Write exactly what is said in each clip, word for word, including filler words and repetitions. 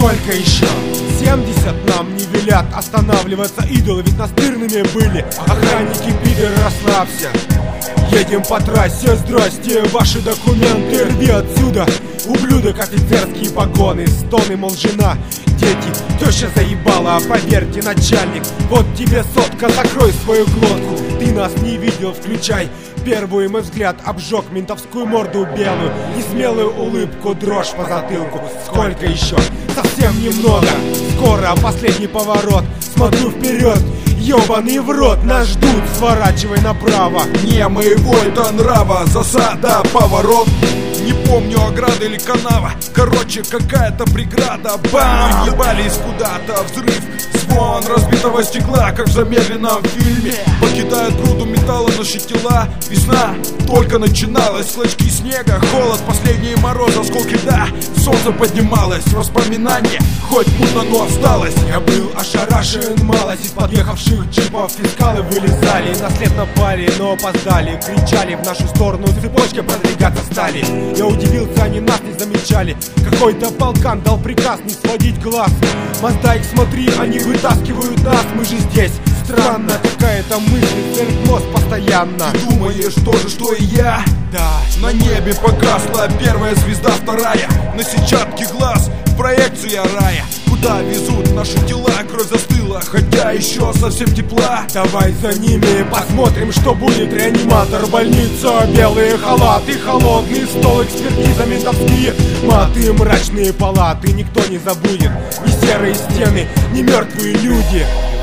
сколько еще? семьдесят нам не велят останавливаться идолы, ведь настырными были охранники, пидор, расслабься. Едем по трассе, здрасте, ваши документы, рви отсюда, ублюдок, офицерские погоны, стоны, мол, жена, дети, теща заебала, поверьте, начальник, вот тебе сотка, закрой свою глотку, ты нас не видел, включай. Первый мой взгляд обжег ментовскую морду белую, несмелую улыбку, дрожь по затылку. Сколько еще? Совсем немного. Скоро последний поворот. Смотрю вперед, ёбаный в рот, нас ждут, сворачивай направо. Не моего это нрава, засада, поворот. Не помню, ограда или канава. Короче, какая-то преграда. Бам! Мы ебались куда-то, взрыв, звон разбитого стекла, как в замедленном фильме. Покидают груду металла наши тела. Весна только начиналась, клочки снега, холод, последние морозы, осколки льда. Солнце поднималось, воспоминания, хоть мутно, но осталось. Я был ошарашен, малость из подъехавших джипов. Фискалы вылезали, на след напали, но опоздали. Кричали в нашу сторону, цепочки продвигаться стали. Я удивился, они нас не замечали. Какой-то полкан дал приказ не сводить глаз. Маздаик, смотри, они вытаскивают нас, мы же здесь. Странно, какая-то мысль церквь мозг постоянно. Ты думаешь тоже, что и я? Да. На небе погасла первая звезда, вторая на сетчатке глаз, проекция рая. Куда везут наши тела, кровь застыла, хотя еще совсем тепла. Давай за ними посмотрим, что будет. Реаниматор, больница, белые халаты, холодный стол, экспертиза, ментовские маты, мрачные палаты. Никто не забудет, ни серые стены, ни мертвые люди.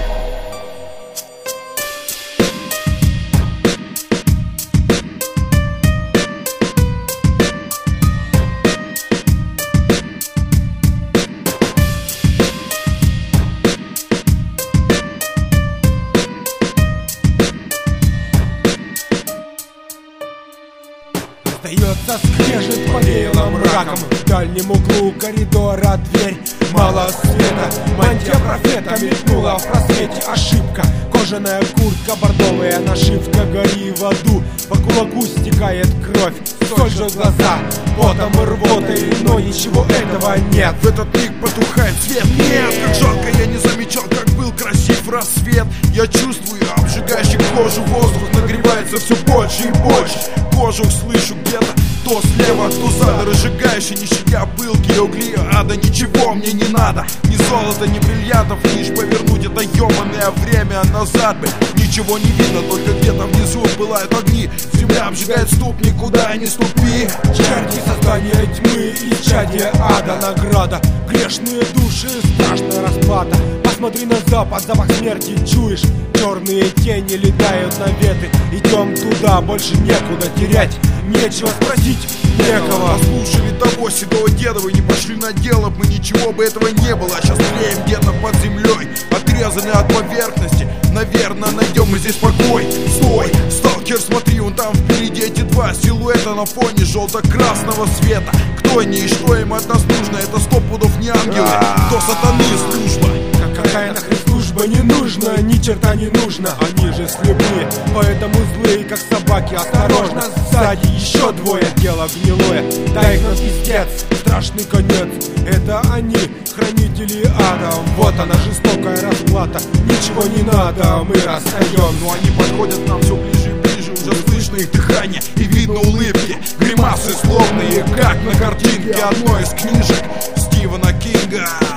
Остается скрежет по белым раком. В дальнем углу коридора дверь, мало света. Мантия профета мелькнула в просвете. Ошибка, кожаная куртка, бордовая нашивка. Гори в аду, по кулаку стекает кровь. Соль же глаза, потом и рвотой, но ничего этого нет. В этот миг потухает свет. Нет, как жалко, я не замечал, как был красив рассвет. Я чувствую обжигающий кожу воздух, нагревается все больше и больше. Кожух слышу где-то, то слева, то сзади, разжигающий, не щадя пылки угли ада. Ничего мне не надо, ни золота, ни бриллиантов, лишь повернуть это ёбаное время назад бы. Ничего не видно, только где-то внизу пылают огни. Земля обжигает ступни, куда ни ступи. Черти, создания тьмы, исчадие ада, награда. Грешные души, страшная расплата. Посмотри на запад, запах смерти чуешь. Черные тени летают на веты. Идем туда, больше некуда терять. Нечего спросить, некого. Послушали того седого деда, вы не пошли на дело, мы ничего бы этого не было. Сейчас тлеем где-то под землей, отрезаны от поверхности. Наверное, найдем мы здесь покой. Стой, сталкер, смотри, вон там впереди эти два силуэта на фоне желто-красного света. Кто они и что им от нас нужно? Это сто пудов не ангелы, то сатаны служба. Какая нахрен служба, не нужна, ни черта не нужно. Они же слепые, поэтому злые, как собаки. Осторожно, сзади еще двое, дело гнилое. Дай их на пиздец, страшный конец. Это они, хранители ада. Вот она, жестокая расплата. Ничего не надо, мы расстаем. Но они подходят нам все ближе и ближе. Уже слышно их дыхание и видно улыбки. Гримасы словные, как на картинке одной из книжек Стивена Кинга.